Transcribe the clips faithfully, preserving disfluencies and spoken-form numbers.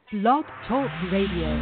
Blog Talk Radio.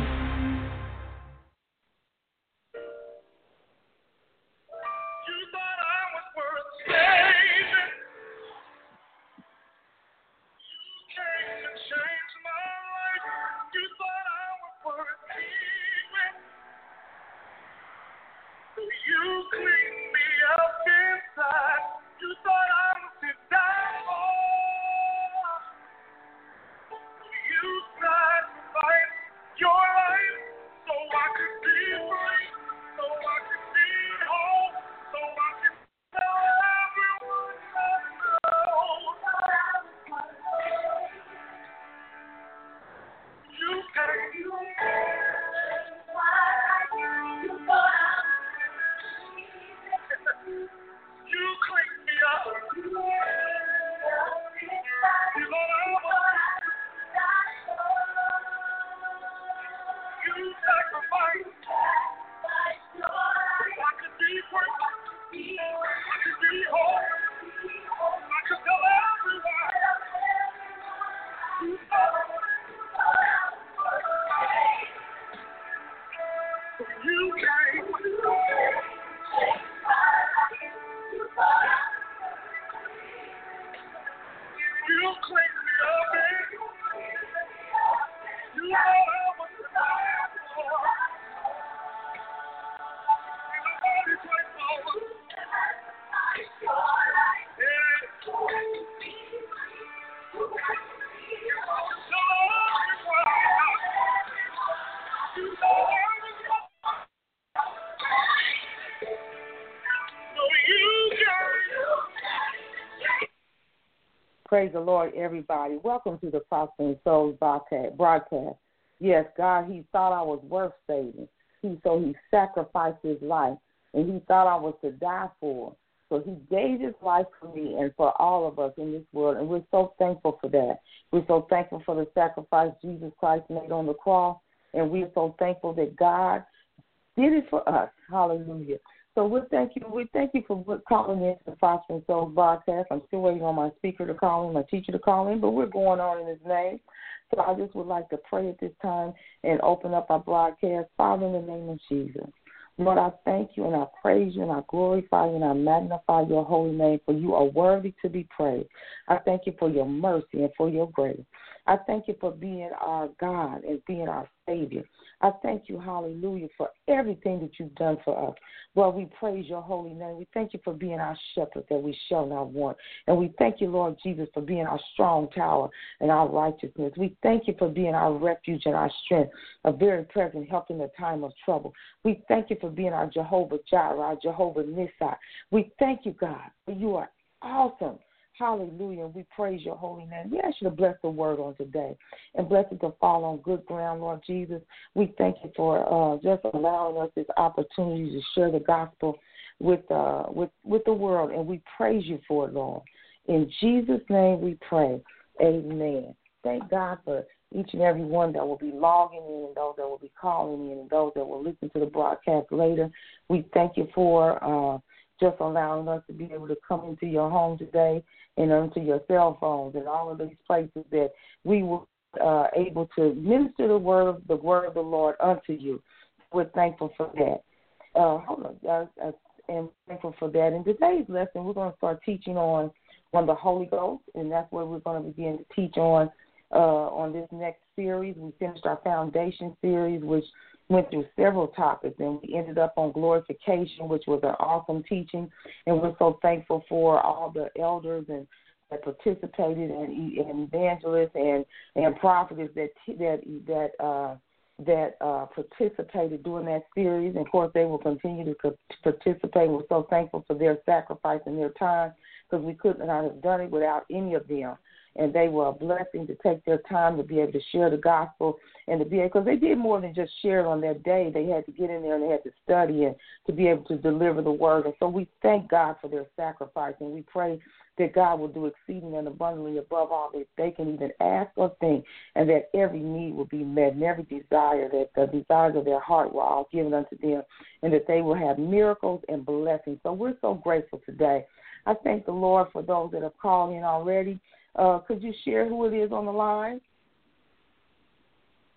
Praise the Lord, everybody. Welcome to the Prospering Souls broadcast. Yes, God, he thought I was worth saving. He So he sacrificed his life, and he thought I was to die for. So he gave his life for me and for all of us in this world, and we're so thankful for that. We're so thankful for the sacrifice Jesus Christ made on the cross, and we're so thankful that God did it for us. Hallelujah. So we thank you. We thank you for calling in to the Prospering Souls broadcast. I'm still waiting on my speaker to call in, my teacher to call in, but we're going on in his name. So I just would like to pray at this time and open up our broadcast. Father, in the name of Jesus, Lord, I thank you and I praise you and I glorify you and I magnify your holy name, for you are worthy to be praised. I thank you for your mercy and for your grace. I thank you for being our God and being our Savior. I thank you, hallelujah, for everything that you've done for us. Lord, we praise your holy name. We thank you for being our shepherd that we shall not want. And we thank you, Lord Jesus, for being our strong tower and our righteousness. We thank you for being our refuge and our strength, a very present help in the time of trouble. We thank you for being our Jehovah Jireh, our Jehovah Nissi. We thank you, God, for you are awesome. Hallelujah. We praise your holy name. We ask you to bless the word on today and bless it to fall on good ground, Lord Jesus. We thank you for uh, just allowing us this opportunity to share the gospel with, uh, with, with the world, and we praise you for it, Lord. In Jesus' name we pray. Amen. Thank God for each and every one that will be logging in and those that will be calling in and those that will listen to the broadcast later. We thank you for uh, just allowing us to be able to come into your home today and onto your cell phones and all of these places that we were uh, able to minister the word of the word of the Lord unto you. We're thankful for that. Uh, hold on, I, I am thankful for that. In today's lesson, we're going to start teaching on on the Holy Ghost, and that's what we're going to begin to teach on uh, on this next series. We finished our foundation series, which went through several topics, and we ended up on glorification, which was an awesome teaching. And we're so thankful for all the elders and that participated, and, and evangelists and and prophets that that that uh, that uh, participated during that series. And of course, they will continue to co- participate. We're so thankful for their sacrifice and their time, because we could not have done it without any of them. And they were a blessing to take their time to be able to share the gospel and to be able, because they did more than just share it on that day. They had to get in there and they had to study and to be able to deliver the word. And so we thank God for their sacrifice, and we pray that God will do exceeding and abundantly above all that they can even ask or think, and that every need will be met and every desire, that the desires of their heart were all given unto them, and that they will have miracles and blessings. So we're so grateful today. I thank the Lord for those that have called in already. Uh, could you share who it is on the line?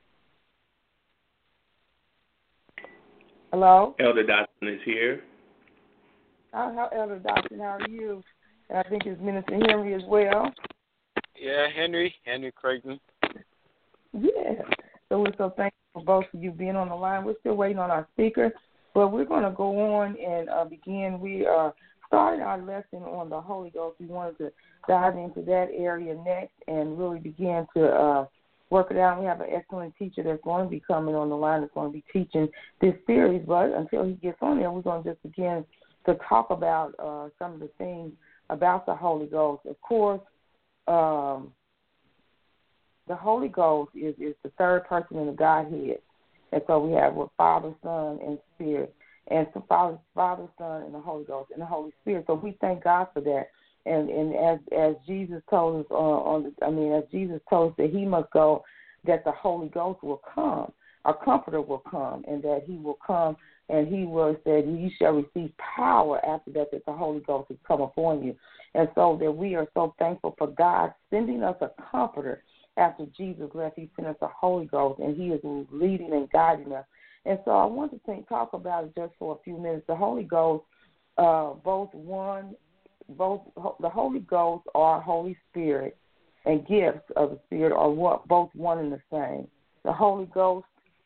Hello? Elder Dotson is here. Oh, how, Elder Dotson, how are you? And I think it's Minister Henry as well. Yeah, Henry, Henry Creighton. Yeah. So we're so thankful for both of you being on the line. We're still waiting on our speaker, but we're going to go on and uh, begin. We are starting our lesson on the Holy Ghost. We wanted to dive into that area next and really begin to uh, work it out. We have an excellent teacher that's going to be coming on the line that's going to be teaching this series, but until he gets on there, we're going to just begin to talk about uh, some of the things about the Holy Ghost. Of course, um, the Holy Ghost is, is the third person in the Godhead. And so we have with Father, Son, and Spirit. And so Father, Father, Son, and the Holy Ghost, and the Holy Spirit. So we thank God for that. And and as as Jesus told us on, on the, I mean, as Jesus told us that he must go, that the Holy Ghost will come, a Comforter will come, and that he will come, and he will say, you shall receive power after that, that the Holy Ghost has come upon you. And so that we are so thankful for God sending us a Comforter. After Jesus left, he sent us the Holy Ghost, and he is leading and guiding us. And so I want to think, talk about it just for a few minutes. The Holy Ghost, uh, both one, both the Holy Ghost or Holy Spirit and gifts of the Spirit are what, both one and the same. The Holy Ghost,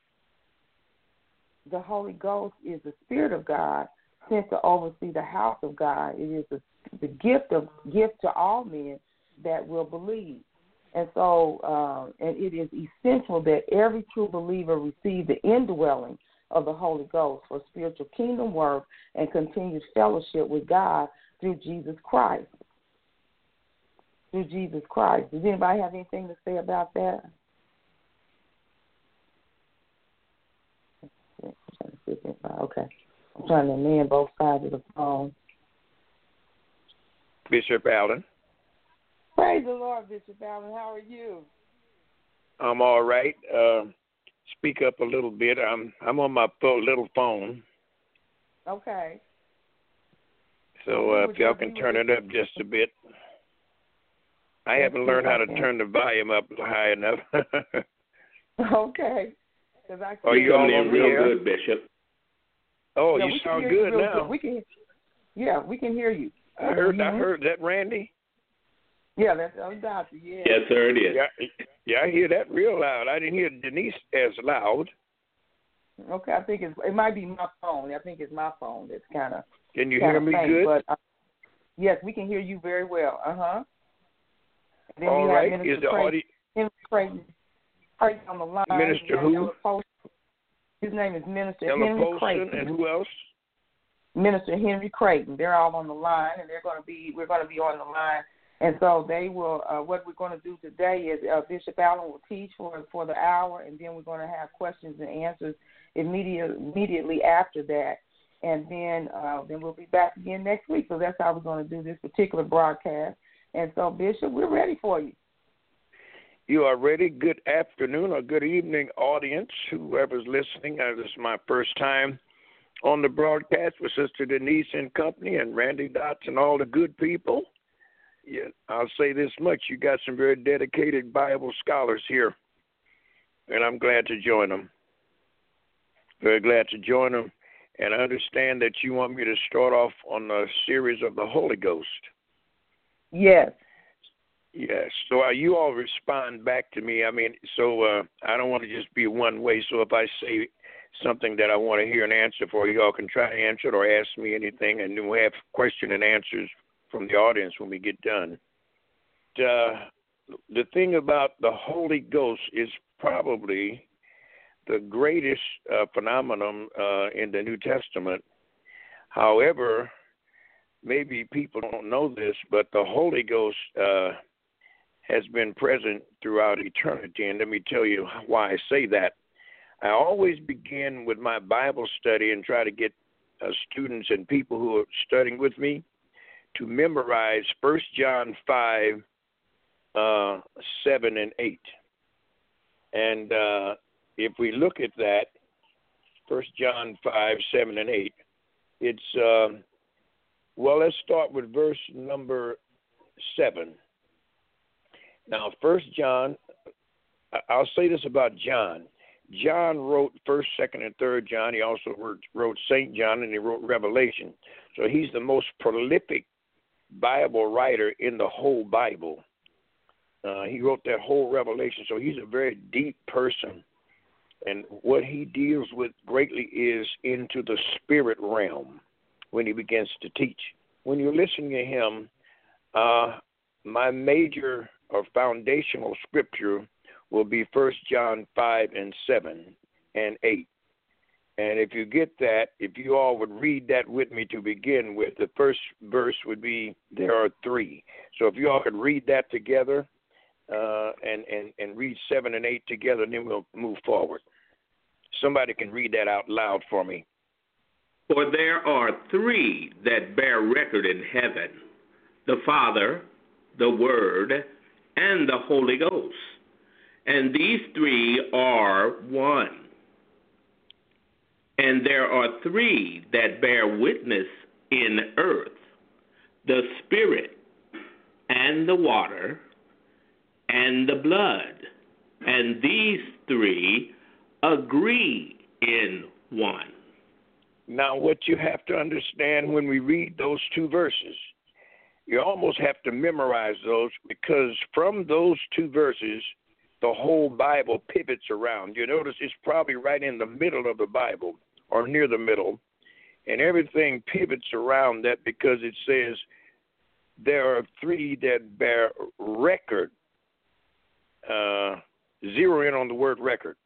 the Holy Ghost is the Spirit of God sent to oversee the house of God. It is the, the gift of gift to all men that will believe. And so um, and it is essential that every true believer receive the indwelling of the Holy Ghost for spiritual kingdom work and continued fellowship with God through Jesus Christ. Through Jesus Christ. Does anybody have anything to say about that? Okay. I'm trying to man both sides of the phone. Bishop Allen. Praise the Lord, Bishop Allen. How are you? I'm all right. Uh, speak up a little bit. I'm I'm on my little phone. Okay. So uh, if y'all can turn it up just a bit. I haven't learned how to turn the volume up high enough. Okay. I oh, you're all in real good, Bishop. Oh, yeah, you sound good you now. Good. We can, yeah, we can hear you. I heard. Mm-hmm. I heard that, Randy. Yeah, that's our doctor. Yeah. Yes, sir, it is. Yeah, yeah, I hear that real loud. I didn't hear Denise as loud. Okay, I think it's it might be my phone. I think it's my phone that's kind of. Can you hear me faint, good? But, uh, yes, we can hear you very well. Uh huh. All right. Is the audio? Henry Creighton. Creighton on the line. Minister who? His name is Minister Ella Henry Poston, Creighton. and who else? Minister Henry Creighton. They're all on the line, and they're going to be. We're going to be on the line. And so they will. Uh, what we're going to do today is uh, Bishop Allen will teach for for the hour, and then we're going to have questions and answers immediately immediately after that, and then uh, then we'll be back again next week. So that's how we're going to do this particular broadcast. And so, Bishop, we're ready for you. You are ready. Good afternoon or good evening, audience, whoever's listening. Uh, this is my first time on the broadcast with Sister Denise and company and Randy Dotson and all the good people. Yeah, I'll say this much. You got some very dedicated Bible scholars here, and I'm glad to join them. Very glad to join them, and I understand that you want me to start off on a series of the Holy Ghost. Yes. Yes. So uh, you all respond back to me. I mean, so uh, I don't want to just be one way. So if I say something that I want to hear an answer for, you all can try to answer it or ask me anything, and then we'll have question and answers from the audience when we get done. Uh, the thing about the Holy Ghost is probably the greatest uh, phenomenon uh, in the New Testament. However, maybe people don't know this, but the Holy Ghost uh, has been present throughout eternity, and let me tell you why I say that. I always begin with my Bible study and try to get uh, students and people who are studying with me to memorize First John five, uh, seven, and eight. And uh, if we look at that, First John five, seven, and eight, it's, uh, well, let's start with verse number seven. Now, First John, I'll say this about John. John wrote First, Second, and Third John. He also wrote, wrote Saint John, and he wrote Revelation. So he's the most prolific Bible writer in the whole Bible. Uh, he wrote that whole Revelation. So he's a very deep person. And what he deals with greatly is into the spirit realm when he begins to teach. When you listen to him, uh, my major or foundational scripture will be First John five and seven and eight. And if you get that, if you all would read that with me to begin with, the first verse would be, there are three. So if you all could read that together uh, and, and, and read seven and eight together, then we'll move forward. Somebody can read that out loud for me. For there are three that bear record in heaven, the Father, the Word, and the Holy Ghost. And these three are one. And there are three that bear witness in earth, the Spirit, and the water, and the blood. And these three agree in one. Now, what you have to understand when we read those two verses, you almost have to memorize those, because from those two verses, the whole Bible pivots around. You notice it's probably right in the middle of the Bible or near the middle, and everything pivots around that because it says there are three that bear record. Uh, zero in on the word record.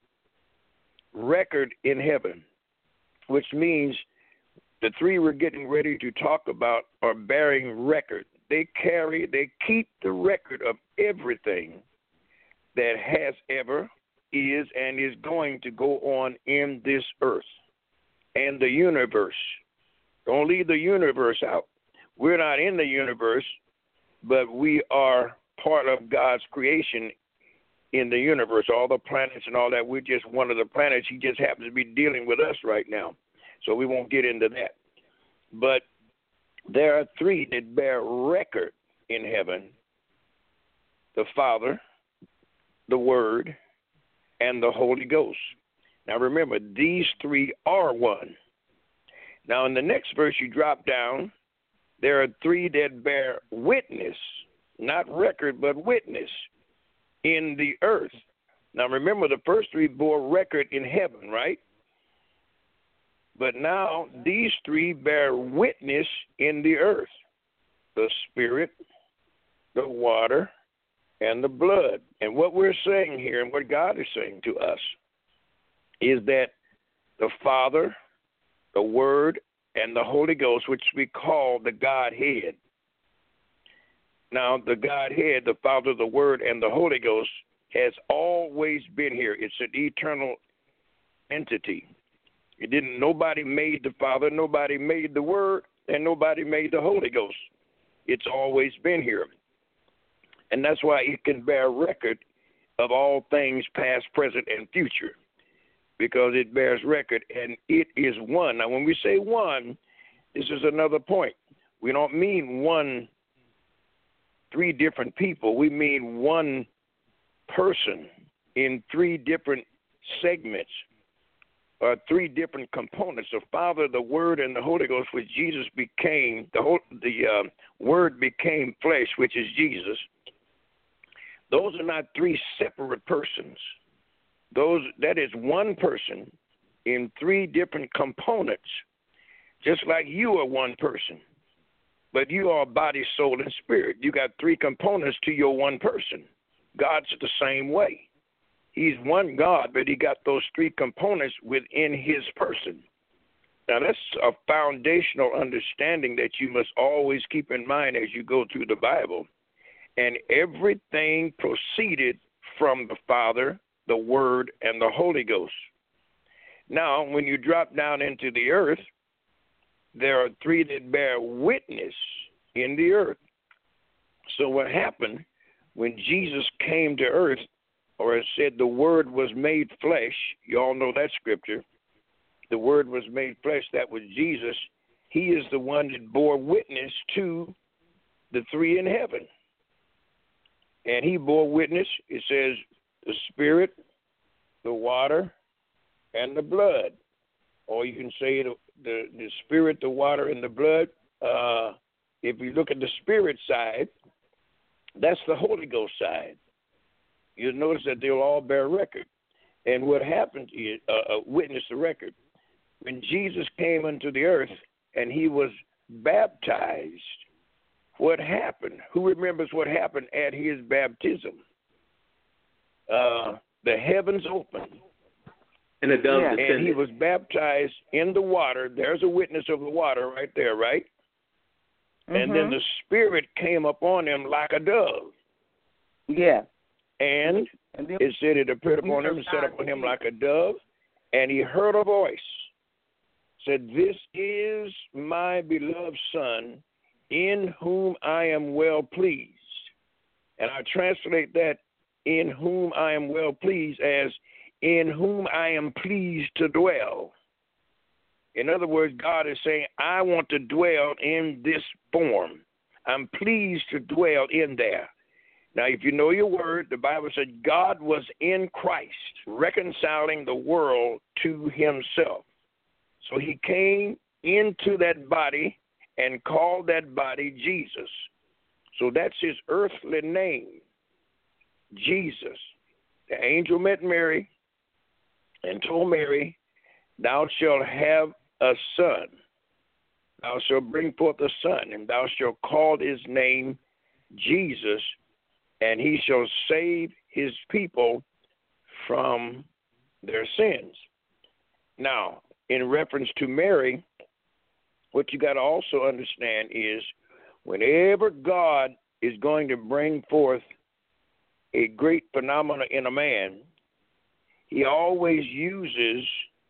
Record in heaven, which means the three we're getting ready to talk about are bearing record. They carry, they keep the record of everything that has ever, is, and is going to go on in this earth and the universe. Don't leave the universe out. We're not in the universe, but we are part of God's creation in the universe. All the planets and all that, we're just one of the planets. He just happens to be dealing with us right now, so we won't get into that. But there are three that bear record in heaven: the Father, the Word, and the Holy Ghost. Now remember, these three are one. Now in the next verse you drop down, there are three that bear witness, not record, but witness in the earth. Now remember, the first three bore record in heaven, right? But now these three bear witness in the earth: the Spirit, the water, and the blood. And what we're saying here, and what God is saying to us, is that the Father, the Word, and the Holy Ghost, which we call the Godhead. Now, the Godhead, the Father, the Word, and the Holy Ghost, has always been here. It's an eternal entity. It didn't. Nobody made the Father, nobody made the Word, and nobody made the Holy Ghost. It's always been here. And that's why it can bear record of all things past, present, and future, because it bears record, and it is one. Now, when we say one, this is another point. We don't mean one, three different people. We mean one person in three different segments, or three different components: the Father, the Word, and the Holy Ghost, which Jesus became. The whole, the uh, Word became flesh, which is Jesus. Those are not three separate persons. Those that is one person in three different components, just like you are one person, but you are body, soul, and spirit. You got three components to your one person. God's the same way. He's one God, but he got those three components within his person. Now, that's a foundational understanding that you must always keep in mind as you go through the Bible. And everything proceeded from the Father, the Word, and the Holy Ghost. Now, when you drop down into the earth, there are three that bear witness in the earth. So what happened when Jesus came to earth, or it said the Word was made flesh? You all know that scripture. The Word was made flesh. That was Jesus. He is the one that bore witness to the three in heaven. And he bore witness. It says the Spirit, the water, and the blood. Or you can say the, the, the spirit, the water, and the blood. Uh, if you look at the spirit side, that's the Holy Ghost side. You'll notice that they'll all bear record. And what happened is, uh, uh, witness the record. When Jesus came into the earth and he was baptized, what happened? Who remembers what happened at his baptism? Uh, the heavens opened. And the dove Yeah. descended. And he was baptized in the water. There's a witness of the water right there, right? Mm-hmm. And then the Spirit came upon him like a dove. Yeah. And And then, it said it appeared upon him and sat upon him like a dove. And he heard a voice. Said, "This is my beloved Son, in whom I am well pleased." And I translate that, "in whom I am well pleased," as "in whom I am pleased to dwell." In other words, God is saying, I want to dwell in this form. I'm pleased to dwell in there. Now, if you know your word, the Bible said God was in Christ, reconciling the world to himself. So he came into that body and called that body Jesus. So that's his earthly name, Jesus. The angel met Mary and told Mary, "Thou shalt have a son. Thou shalt bring forth a son, and thou shalt call his name Jesus, and he shall save his people from their sins." Now, in reference to Mary, what you got to also understand is whenever God is going to bring forth a great phenomenon in a man, he always uses,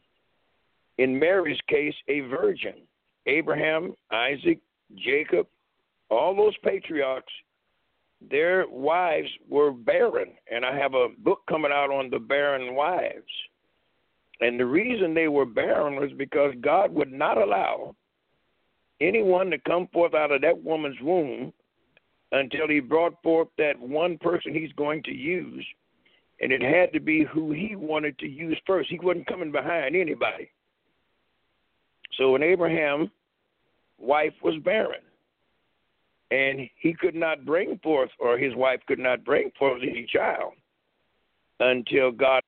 in Mary's case, a virgin. Abraham, Isaac, Jacob, all those patriarchs, their wives were barren. And I have a book coming out on the barren wives. And the reason they were barren was because God would not allow anyone to come forth out of that woman's womb until he brought forth that one person he's going to use. And it had to be who he wanted to use first. He wasn't coming behind anybody. So when Abraham's wife was barren, and he could not bring forth, or his wife could not bring forth any child until God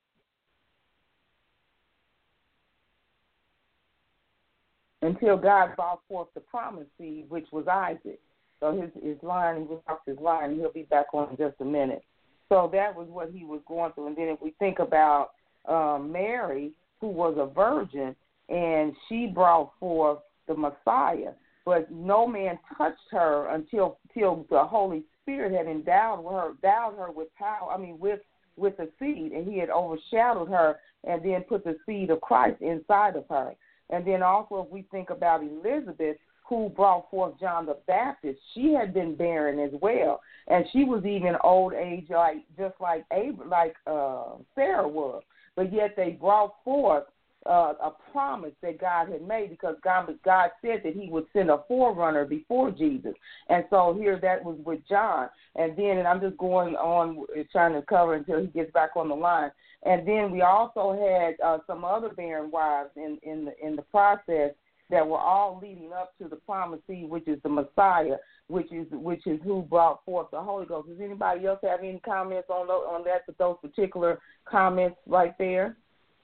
until God brought forth the promised seed, which was Isaac. So his, his line, he walks his line, and he'll be back on in just a minute. So that was what he was going through. And then if we think about um, Mary, who was a virgin, and she brought forth the Messiah, but no man touched her until, until the Holy Spirit had endowed her, endowed her with power, I mean, with, with the seed, and he had overshadowed her and then put the seed of Christ inside of her. And then also if we think about Elizabeth, who brought forth John the Baptist, she had been barren as well, and she was even old age, like just like Abraham, like uh, Sarah was. But yet they brought forth uh, a promise that God had made, because God, God said that He would send a forerunner before Jesus, and so here that was with John. And then, and I'm just going on trying to cover until he gets back on the line. And then we also had uh, some other barren wives in in the, in the process, that were all leading up to the promised seed, which is the Messiah, which is which is who brought forth the Holy Ghost. Does anybody else have any comments on those, on that, with those particular comments right there?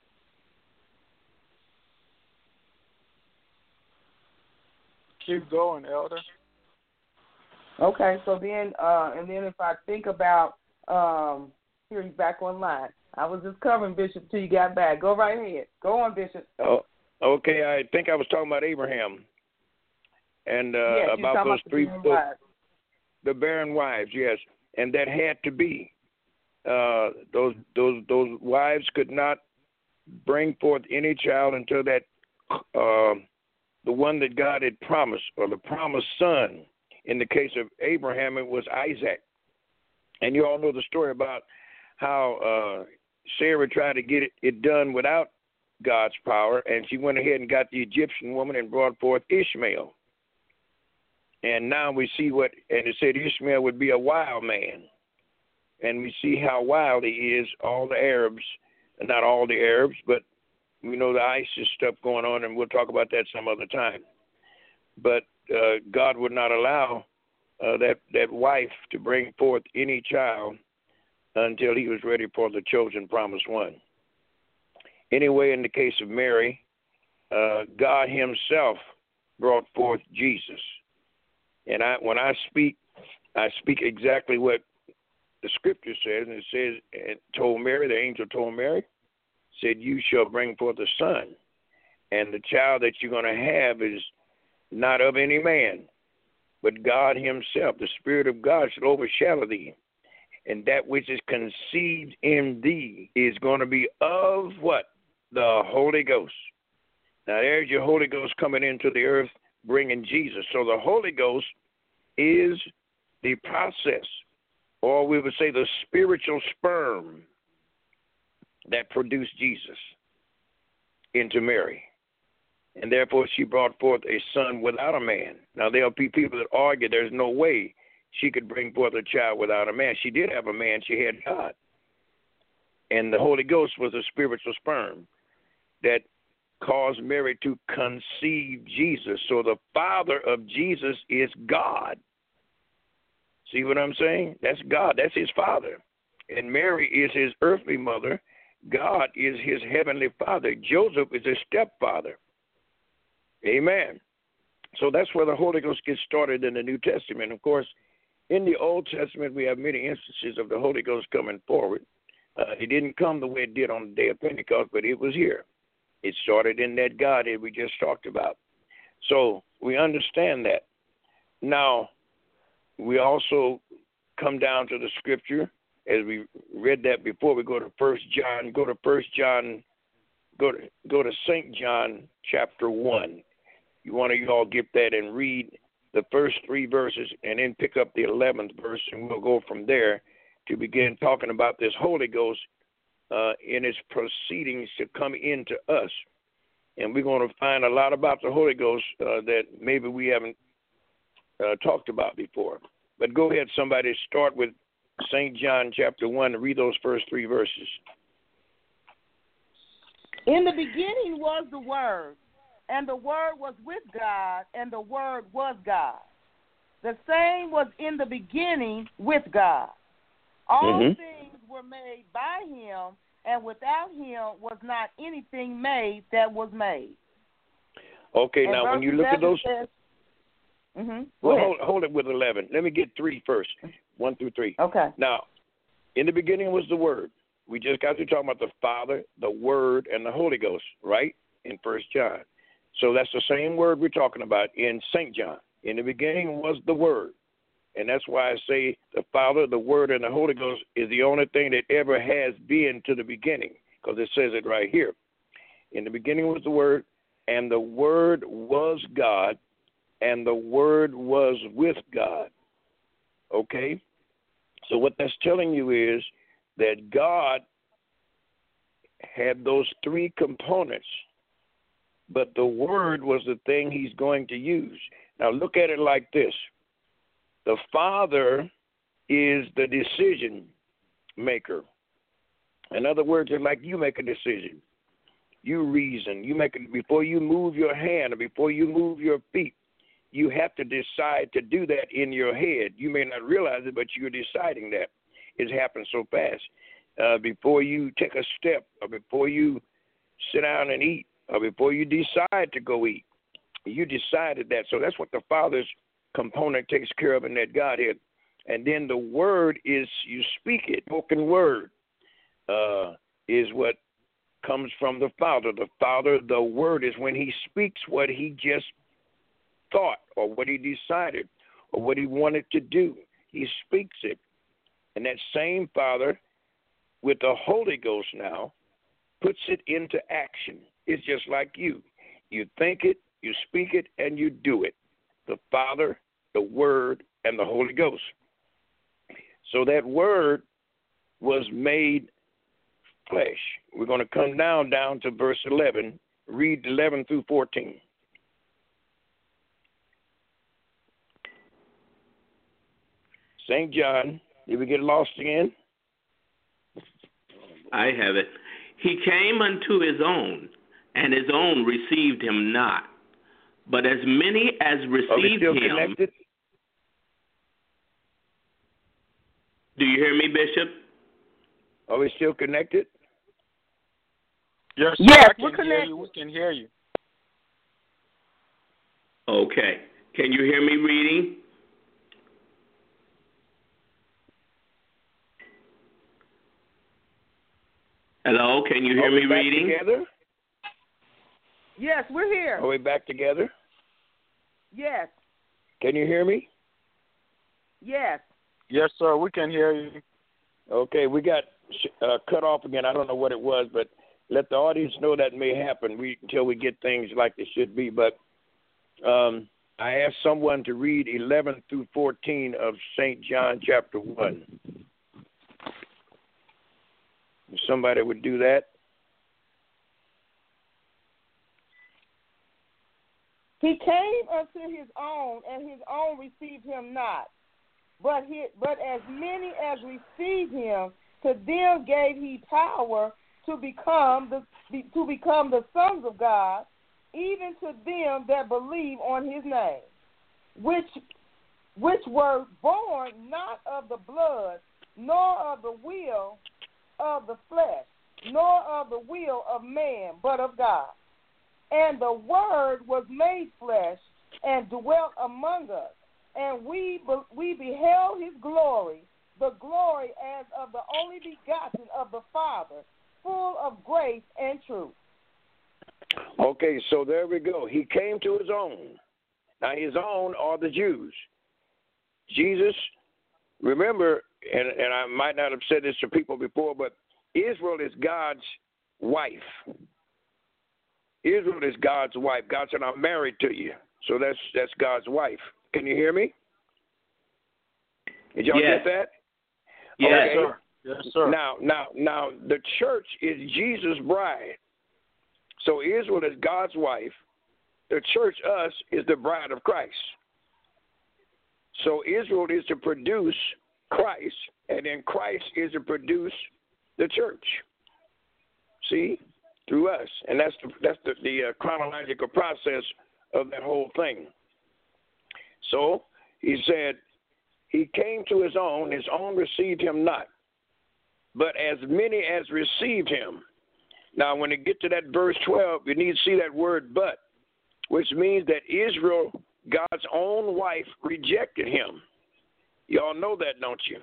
Keep going, Elder. Okay, so then, uh, and then if I think about, um, here he's back online. I was just covering Bishop till you got back. Go right ahead. Go on, Bishop. Oh, okay. I think I was talking about Abraham and uh, yes, about those about three the books, the barren wives. Yes, and that had to be uh, those those those wives could not bring forth any child until that uh, the one that God had promised, or the promised son. In the case of Abraham, it was Isaac, and you all know the story about how uh, Sarah tried to get it, it done without God's power, and she went ahead and got the Egyptian woman and brought forth Ishmael. And now we see what, and it said Ishmael would be a wild man. And we see how wild he is. All the Arabs, not all the Arabs, but We know the ISIS stuff going on, and we'll talk about that some other time. But uh, God would not allow uh, that, that wife to bring forth any child until he was ready for the chosen promised one. Anyway, in the case of Mary, uh, God himself brought forth Jesus. And I, when I speak, I speak exactly what the scripture says, and it says, and told Mary, the angel told Mary, said, you shall bring forth a son, and the child that you're going to have is not of any man, but God himself. The Spirit of God shall overshadow thee, and that which is conceived in thee is going to be of what? The Holy Ghost. Now, there's your Holy Ghost coming into the earth, bringing Jesus. So the Holy Ghost is the process, or we would say the spiritual sperm that produced Jesus into Mary. And therefore she brought forth a son without a man. Now there'll be people that argue there's no way she could bring forth a child without a man. She did have a man. She had God. And the Holy Ghost was a spiritual sperm that caused Mary to conceive Jesus. So the father of Jesus is God. See what I'm saying? That's God. That's his father. And Mary is his earthly mother. God is his heavenly father. Joseph is his stepfather. Amen. So that's where the Holy Ghost gets started in the New Testament. Of course, in the Old Testament, we have many instances of the Holy Ghost coming forward. Uh, it didn't come the way it did on the day of Pentecost, but it was here. It started in that Godhead we just talked about. So we understand that. Now, we also come down to the scripture, as we read that before. We go to First John, go to First John, go to go to Saint John chapter one. You want to you all get that and read the first three verses, and then pick up the eleventh verse, and we'll go from there to begin talking about this Holy Ghost uh, in its proceedings to come into us. And we're going to find a lot about the Holy Ghost uh, that maybe we haven't uh, talked about before. But go ahead, somebody, start with Saint John chapter one and read those first three verses. In the beginning was the Word, and the Word was with God, and the Word was God. The same was in the beginning with God. All mm-hmm. things were made by him, and without him was not anything made that was made. Okay, and now when you look at those... Says, mm-hmm, well, hold, hold it with eleven. Let me get three first, one through three. Okay. Now, in the beginning was the Word. We just got to talk about the Father, the Word, and the Holy Ghost, right, in First John. So that's the same word we're talking about in Saint John. In the beginning was the Word. And that's why I say the Father, the Word, and the Holy Ghost is the only thing that ever has been to the beginning, because it says it right here. In the beginning was the Word, and the Word was God, and the Word was with God. Okay? So what that's telling you is that God had those three components, but the Word was the thing he's going to use. Now look at it like this. The Father is the decision maker. In other words, it's like you make a decision. You reason. You make it before you move your hand or before you move your feet. You have to decide to do that in your head. You may not realize it, but you're deciding that. It happens so fast. Uh, before you take a step, or before you sit down and eat, or before you decide to go eat, you decided that. So that's what the Father's component takes care of in that Godhead. And then the Word is, you speak it. Spoken word uh, is what comes from the Father. The Father, the Word is when he speaks what he just thought, or what he decided, or what he wanted to do. He speaks it. And that same Father, with the Holy Ghost now, puts it into action. It's just like you. You think it, you speak it, and you do it. The Father, the Word, and the Holy Ghost. So that Word was made flesh. We're going to come down, down to verse eleven. Read eleven through fourteen. Saint John, did we get lost again? I have it. He came unto his own, and his own received him not. But as many as received Are we still him, connected? do you hear me, Bishop? Are we still connected? Yes, sir. Yes, I can we're hear connected. you. We can hear you. Okay. Can you hear me reading? Hello, can you hear Are we me back reading? together? Yes, we're here. Are we back together? Yes, Can you hear me? yes. Yes, sir. We can hear you. Okay, we got uh, cut off again. I don't know what it was, but let the audience know that may happen we, until we get things like they should be. But um, I asked someone to read eleven through fourteen of Saint John chapter one. If somebody would do that. He came unto his own, and his own received him not. But he, but as many as received him, to them gave he power to become the to become the sons of God, even to them that believe on his name, which which were born not of the blood, nor of the will of the flesh, nor of the will of man, but of God. And the Word was made flesh and dwelt among us, and we we beheld his glory, the glory as of the only begotten of the Father, full of grace and truth. Okay, so there we go. He came to his own. Now, his own are the Jews. Jesus, remember, and, and I might not have said this to people before, but Israel is God's wife. Israel is God's wife. God said, I'm married to you. So that's that's God's wife. Can you hear me? Did y'all Yes. get that? Yes, Okay. sir. Yes, sir. Now, now, now, the church is Jesus' bride. So Israel is God's wife. The church, us, is the bride of Christ. So Israel is to produce Christ, and then Christ is to produce the church. See? Through us. And that's the, that's the, the uh, chronological process of that whole thing. So he said, he came to his own, his own received him not. But as many as received him. Now, when you get to that verse twelve, you need to see that word but, which means that Israel, God's own wife, rejected him. Y'all know that, don't you?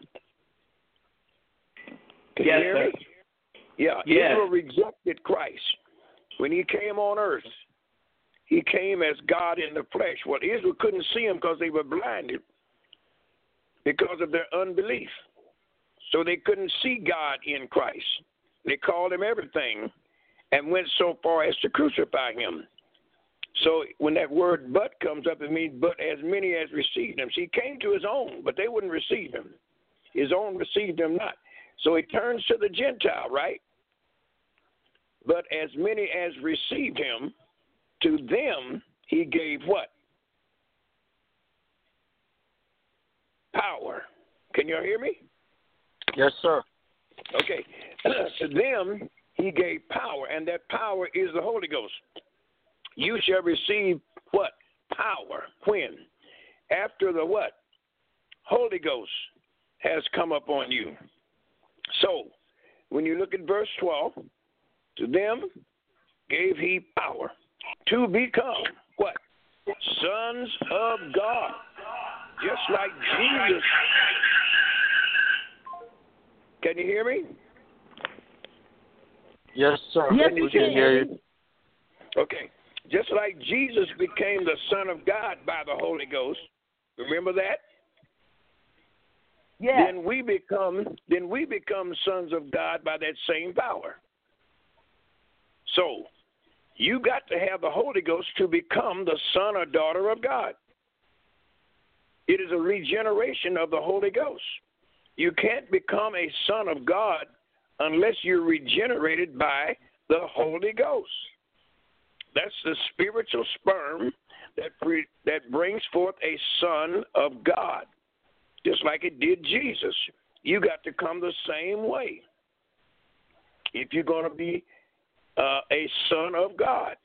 Can Yes, you hear sir. me? Yeah, Yes. Israel rejected Christ. When he came on earth, he came as God in the flesh. Well, Israel couldn't see him because they were blinded because of their unbelief. So they couldn't see God in Christ. They called him everything and went so far as to crucify him. So when that word but comes up, it means but as many as received him. See, he came to his own, but they wouldn't receive him. His own received him not. So he turns to the Gentile, right? But as many as received him, to them he gave what? Power. Can you hear me? Yes, sir. Okay. To them he gave power, and that power is the Holy Ghost. You shall receive what? Power. When? After the what? Holy Ghost has come upon you. So, when you look at verse twelve, to them gave he power to become what? Sons of God. Just like Jesus. Can you hear me? Yes, sir. Yes, we we can can. hear you. Okay. Just like Jesus became the Son of God by the Holy Ghost. Remember that? Yes. Then we become then we become sons of God by that same power. So you got to have the Holy Ghost to become the son or daughter of God. It is a regeneration of the Holy Ghost. You can't become a son of God unless you're regenerated by the Holy Ghost. That's the spiritual sperm that pre, that brings forth a son of God. Just like it did Jesus. You got to come the same way. If you're going to be uh, uh, a son of God.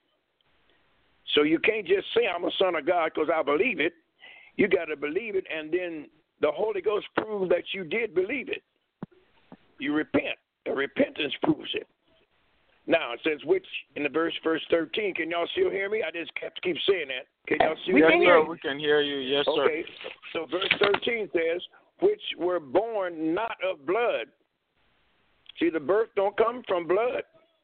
So you can't just say I'm a son of God because I believe it. You got to believe it, and then the Holy Ghost proves that you did believe it. You repent. The repentance proves it. Now, it says which in the verse, verse thirteen. Can y'all still hear me? I just have to keep saying that. Can y'all still yes, hear me? sir. We can hear you. Yes, sir. Okay. So verse thirteen says, which were born not of blood. See, the birth don't come from blood,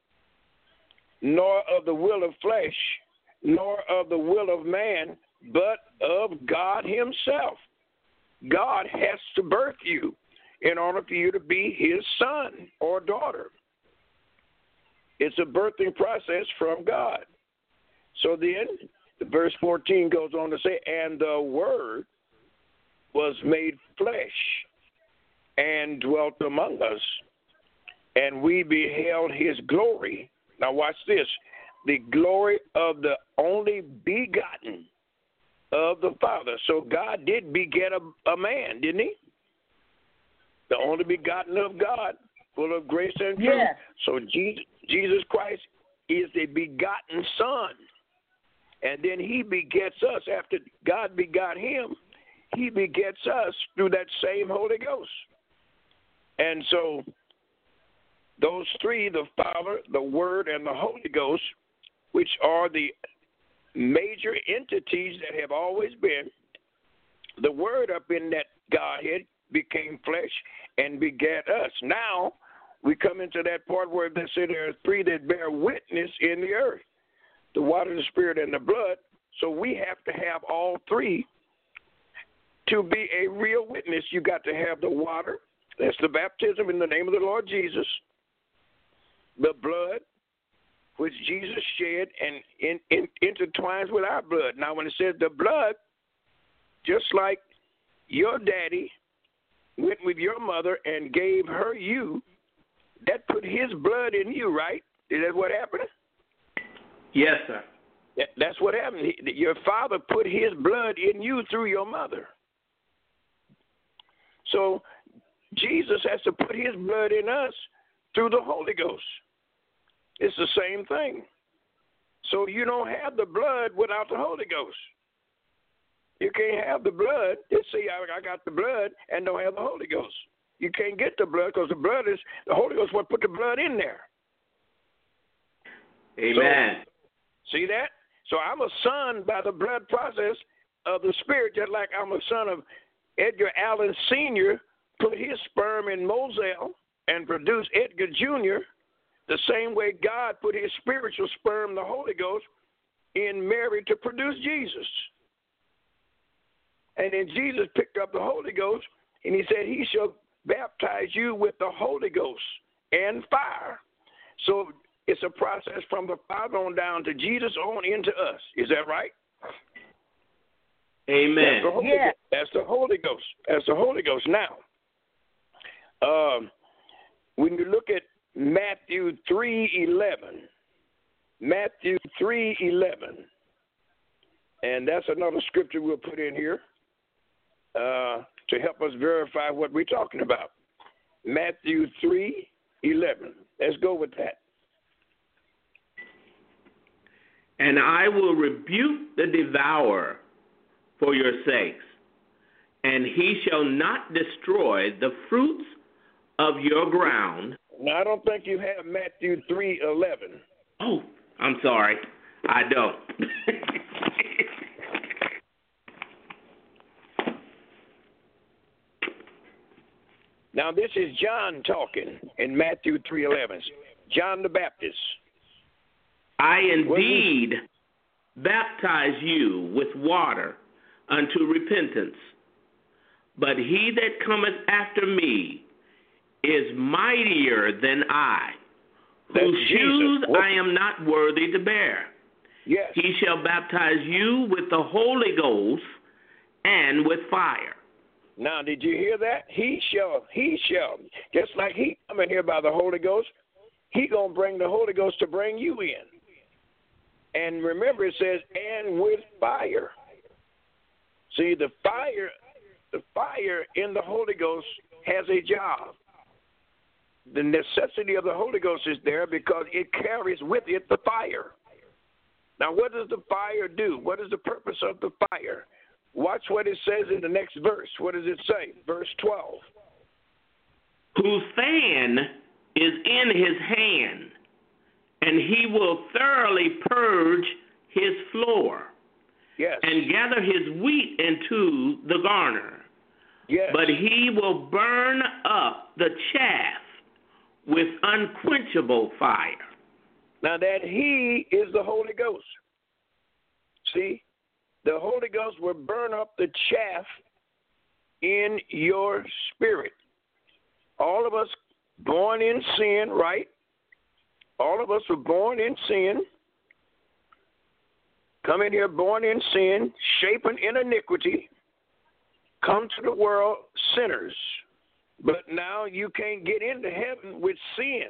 nor of the will of flesh, nor of the will of man, but of God himself. God has to birth you in order for you to be his son or daughter. It's a birthing process from God. So then, the verse fourteen goes on to say, and the Word was made flesh and dwelt among us, and we beheld his glory. Now watch this. The glory of the only begotten of the Father. So God did beget a, a man, didn't he? The only begotten of God, full of grace and truth. Yes. So Jesus, Jesus Christ is the begotten Son. And then he begets us. After God begot him, he begets us through that same Holy Ghost. And so those three, the Father, the Word, and the Holy Ghost, which are the major entities that have always been, the Word up in that Godhead became flesh and begat us. Now we come into that part where they say there are three that bear witness in the earth, the water, the spirit, and the blood. So we have to have all three to be a real witness. You got to have the water, that's the baptism in the name of the Lord Jesus, the blood, which Jesus shed and in, in, intertwines with our blood. Now when it says the blood, just like your daddy went with your mother and gave her you, that put his blood in you, right? Is that what happened? Yes, sir. That, that's what happened. He, your father put his blood in you through your mother. So Jesus has to put his blood in us through the Holy Ghost. It's the same thing. So you don't have the blood without the Holy Ghost. You can't have the blood. Just say, I, I got the blood and don't have the Holy Ghost. You can't get the blood because the blood is, the Holy Ghost what put the blood in there. Amen. So, see that? So I'm a son by the blood process of the Spirit, just like I'm a son of Edgar Allen Senior put his sperm in Moselle and produced Edgar Junior the same way God put his spiritual sperm, the Holy Ghost, in Mary to produce Jesus. And then Jesus picked up the Holy Ghost, and he said, he shall baptize you with the Holy Ghost and fire. So it's a process from the Father on down to Jesus on into us. Is that right? Amen. That's the Holy, Yeah. That's the Holy Ghost. That's the Holy Ghost. Now, um, when you look at Matthew three eleven, Matthew three eleven, and that's another scripture we'll put in here uh, to help us verify what we're talking about. Matthew three eleven. Let's go with that. And I will rebuke the devourer for your sakes, and he shall not destroy the fruits of your ground. Now, I don't think you have Matthew three eleven. Oh, I'm sorry. I don't. Now, this is John talking in Matthew three eleven. John the Baptist. I indeed baptize you with water unto repentance, but he that cometh after me is mightier than I, That's whose Jesus. shoes What? I am not worthy to bear. Yes. He shall baptize you with the Holy Ghost and with fire. Now, did you hear that? He shall, he shall. Just like he coming here by the Holy Ghost, he going to bring the Holy Ghost to bring you in. And remember, it says, and with fire. See, the fire, the fire in the Holy Ghost has a job. the necessity of the Holy Ghost is there because it carries with it the fire. Now, what does the fire do? What is the purpose of the fire? Watch what it says in the next verse. What does it say? Verse twelve. Whose fan is in his hand, and he will thoroughly purge his floor, Yes. and gather his wheat into the garner. Yes. But he will burn up the chaff with unquenchable fire. Now that he is the Holy Ghost. See, the Holy Ghost will burn up the chaff in your spirit. All of us born in sin, right? All of us were born in sin. Come in here born in sin, shapen in iniquity. Come to the world sinners. But now you can't get into heaven with sin.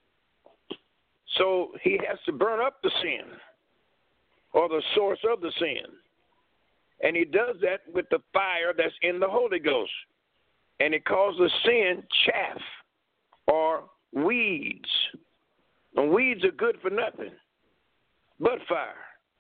So he has to burn up the sin or the source of the sin. And he does that with the fire that's in the Holy Ghost. And it causes sin chaff or weeds. And weeds are good for nothing but fire.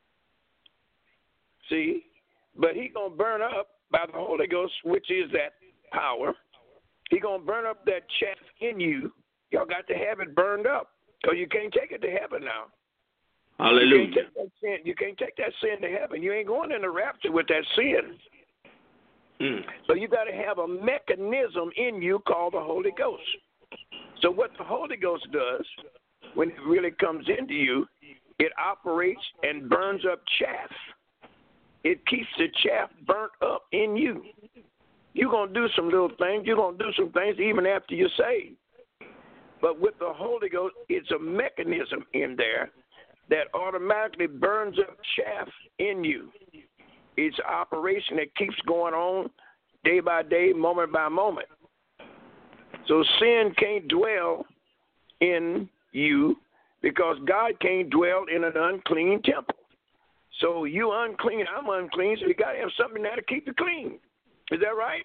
See? But he going to burn up by the Holy Ghost, which is that power. He going to burn up that chaff in you. Y'all got to have it burned up because you can't take it to heaven now. Hallelujah. You can't, take that sin, you can't take that sin to heaven. You ain't going in the rapture with that sin. Mm. So you got to have a mechanism in you called the Holy Ghost. So what the Holy Ghost does when it really comes into you, it operates and burns up chaff. It keeps the chaff burnt up in you. You're going to do some little things. You're going to do some things even after you're saved. But with the Holy Ghost, it's a mechanism in there that automatically burns up chaff in you. It's an operation that keeps going on day by day, moment by moment. So sin can't dwell in you because God can't dwell in an unclean temple. So you unclean, I'm unclean, so you got to have something there to keep you clean. Is that right?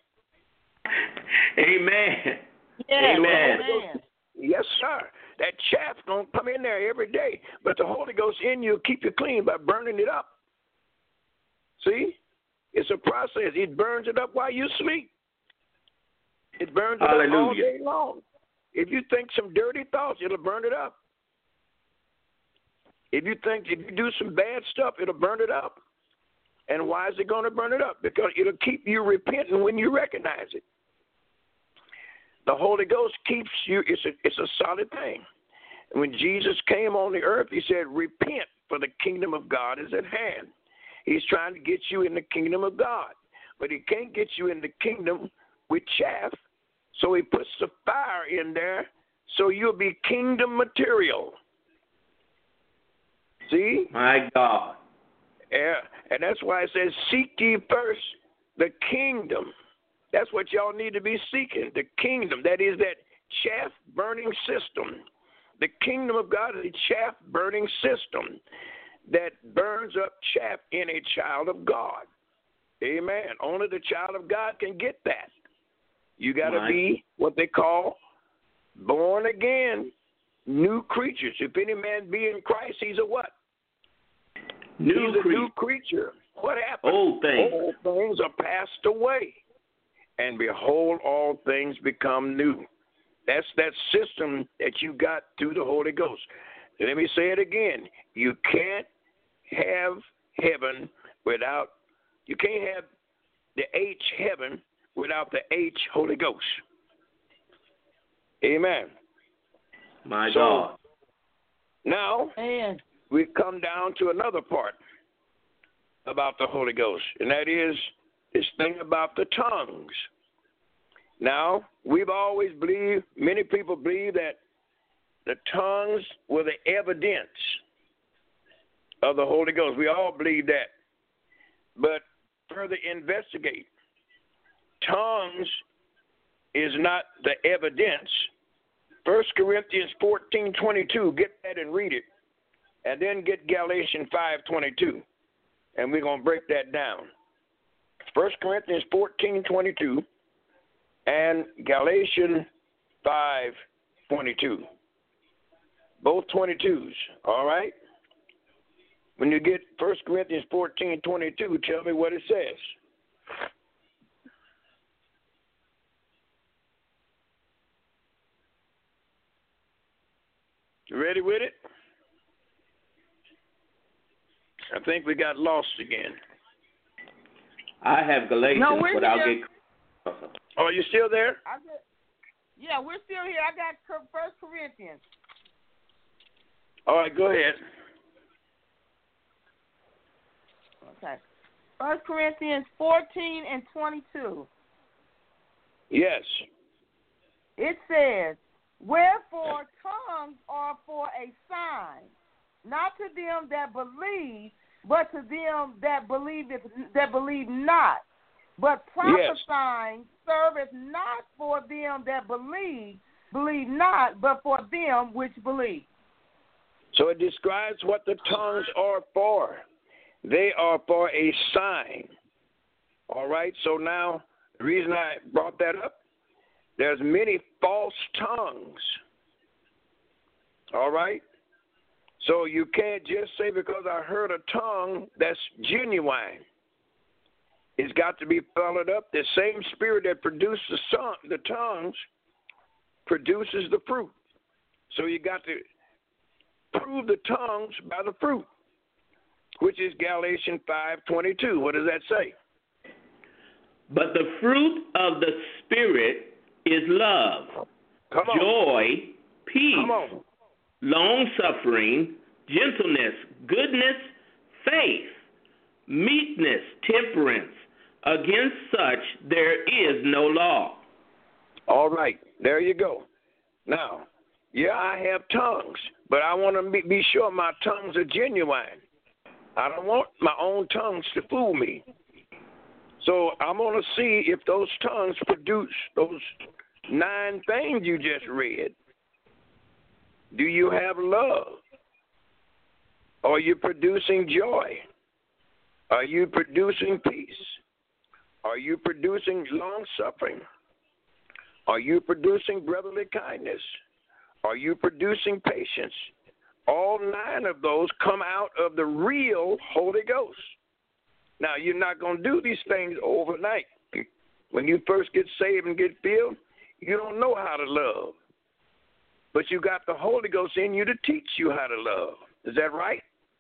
Amen. Yes, Amen. amen. Yes, sir. That chaff don't come in there every day, but the Holy Ghost in you keep you clean by burning it up. See? It's a process. It burns it up while you sleep. It burns it Hallelujah. up all day long. If you think some dirty thoughts, it'll burn it up. If you think, if you do some bad stuff, it'll burn it up. And why is it going to burn it up? Because it'll keep you repenting when you recognize it. The Holy Ghost keeps you, it's a, it's a solid thing. And when Jesus came on the earth, he said, repent, for the kingdom of God is at hand. He's trying to get you in the kingdom of God. But he can't get you in the kingdom with chaff. So he puts the fire in there so you'll be kingdom material. See? My God. Yeah, and that's why it says, seek ye first the kingdom. That's what y'all need to be seeking, the kingdom. That is that chaff-burning system. The kingdom of God is a chaff-burning system that burns up chaff in a child of God. Amen. Only the child of God can get that. You got to Right. be what they call born again, new creatures. If any man be in Christ, he's a what? New he's a creature. new creature. What happened? Old things. Old things are passed away. And behold, all things become new. That's that system that you got through the Holy Ghost. Let me say it again. You can't have heaven without, you can't have the H heaven without the H Holy Ghost. Amen. My So, God. Now, Amen. we come down to another part about the Holy Ghost, and that is this thing about the tongues. Now, we've always believed, many people believe that the tongues were the evidence of the Holy Ghost. We all believe that. But further investigate. Tongues is not the evidence. First Corinthians fourteen twenty-two, get that and read it. And then get Galatians five twenty-two. And we're going to break that down. First Corinthians fourteen twenty-two and Galatians five twenty-two. Both twenty-twos, all right? When you get First Corinthians fourteen twenty-two, tell me what it says. You ready with it? I think we got lost again. I have Galatians, No, we're but I'll here. get. Oh, you still there? I just, yeah, we're still here. I got Cor- First Corinthians. All right, go ahead. Okay. First Corinthians fourteen and twenty-two. Yes. It says, wherefore tongues are for a sign, not to them that believe, but to them that believe that believe not. But prophesying serveth not for them that believe, believe not, but for them which believe. So it describes what the tongues are for. They are for a sign. All right, so now the reason I brought that up, there's many false tongues. All right? So you can't just say because I heard a tongue that's genuine. It's got to be followed up. The same spirit that produced the, song, the tongues produces the fruit. So you got to prove the tongues by the fruit, which is Galatians five twenty-two. What does that say? But the fruit of the Spirit is love, Come on. joy, peace, Come on. long-suffering, gentleness, goodness, faith, meekness, temperance. Against such there is no law. All right, there you go. Now, yeah, I have tongues, but I want to be, be sure my tongues are genuine. I don't want my own tongues to fool me. So I'm going to see if those tongues produce those nine things you just read. Do you have love? Are you producing joy? Are you producing peace? Are you producing long-suffering? Are you producing brotherly kindness? Are you producing patience? All nine of those come out of the real Holy Ghost. Now, you're not going to do these things overnight. When you first get saved and get filled, you don't know how to love. But you got the Holy Ghost in you to teach you how to love. Is that right?